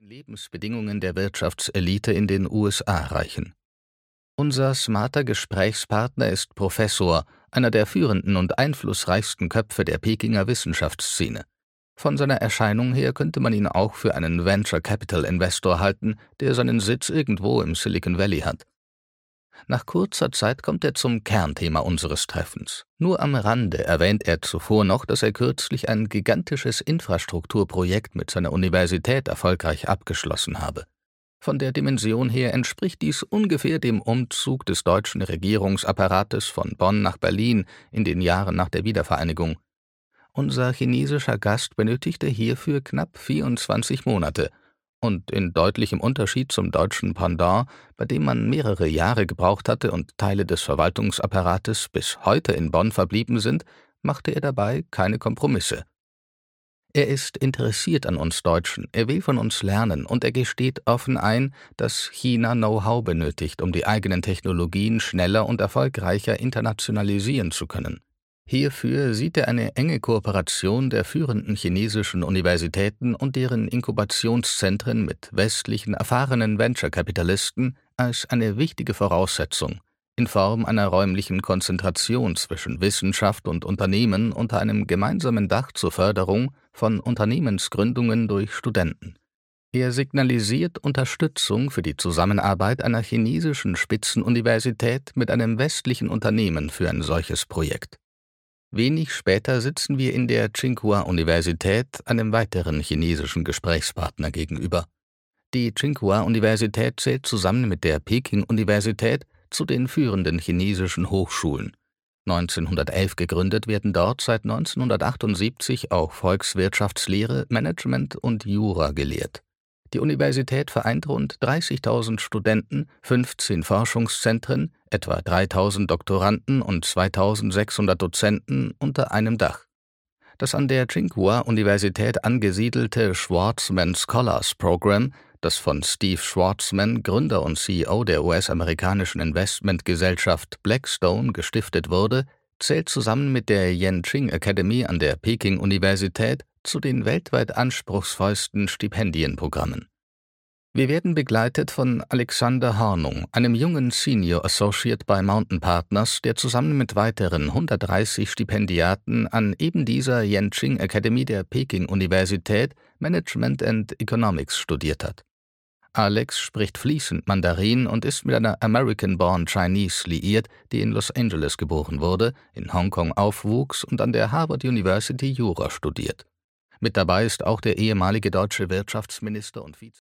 Lebensbedingungen der Wirtschaftselite in den USA reichen. Unser smarter Gesprächspartner ist Professor, einer der führenden und einflussreichsten Köpfe der Pekinger Wissenschaftsszene. Von seiner Erscheinung her könnte man ihn auch für einen Venture-Capital-Investor halten, der seinen Sitz irgendwo im Silicon Valley hat. Nach kurzer Zeit kommt er zum Kernthema unseres Treffens. Nur am Rande erwähnt er zuvor noch, dass er kürzlich ein gigantisches Infrastrukturprojekt mit seiner Universität erfolgreich abgeschlossen habe. Von der Dimension her entspricht dies ungefähr dem Umzug des deutschen Regierungsapparates von Bonn nach Berlin in den Jahren nach der Wiedervereinigung. Unser chinesischer Gast benötigte hierfür knapp 24 Monate. Und in deutlichem Unterschied zum deutschen Pendant, bei dem man mehrere Jahre gebraucht hatte und Teile des Verwaltungsapparates bis heute in Bonn verblieben sind, machte er dabei keine Kompromisse. Er ist interessiert an uns Deutschen, er will von uns lernen und er gesteht offen ein, dass China Know-how benötigt, um die eigenen Technologien schneller und erfolgreicher internationalisieren zu können. Hierfür sieht er eine enge Kooperation der führenden chinesischen Universitäten und deren Inkubationszentren mit westlichen erfahrenen Venture-Kapitalisten als eine wichtige Voraussetzung, in Form einer räumlichen Konzentration zwischen Wissenschaft und Unternehmen unter einem gemeinsamen Dach zur Förderung von Unternehmensgründungen durch Studenten. Er signalisiert Unterstützung für die Zusammenarbeit einer chinesischen Spitzenuniversität mit einem westlichen Unternehmen für ein solches Projekt. Wenig später sitzen wir in der Tsinghua-Universität einem weiteren chinesischen Gesprächspartner gegenüber. Die Tsinghua-Universität zählt zusammen mit der Peking-Universität zu den führenden chinesischen Hochschulen. 1911 gegründet, werden dort seit 1978 auch Volkswirtschaftslehre, Management und Jura gelehrt. Die Universität vereint rund 30.000 Studenten, 15 Forschungszentren, etwa 3.000 Doktoranden und 2.600 Dozenten unter einem Dach. Das an der Tsinghua-Universität angesiedelte Schwarzman Scholars Program, das von Steve Schwarzman, Gründer und CEO der US-amerikanischen Investmentgesellschaft Blackstone, gestiftet wurde, zählt zusammen mit der Yenching Academy an der Peking-Universität zu den weltweit anspruchsvollsten Stipendienprogrammen. Wir werden begleitet von Alexander Hornung, einem jungen Senior Associate bei Mountain Partners, der zusammen mit weiteren 130 Stipendiaten an eben dieser Yenching Academy der Peking-Universität Management and Economics studiert hat. Alex spricht fließend Mandarin und ist mit einer American-born Chinese liiert, die in Los Angeles geboren wurde, in Hongkong aufwuchs und an der Harvard University Jura studiert. Mit dabei ist auch der ehemalige deutsche Wirtschaftsminister und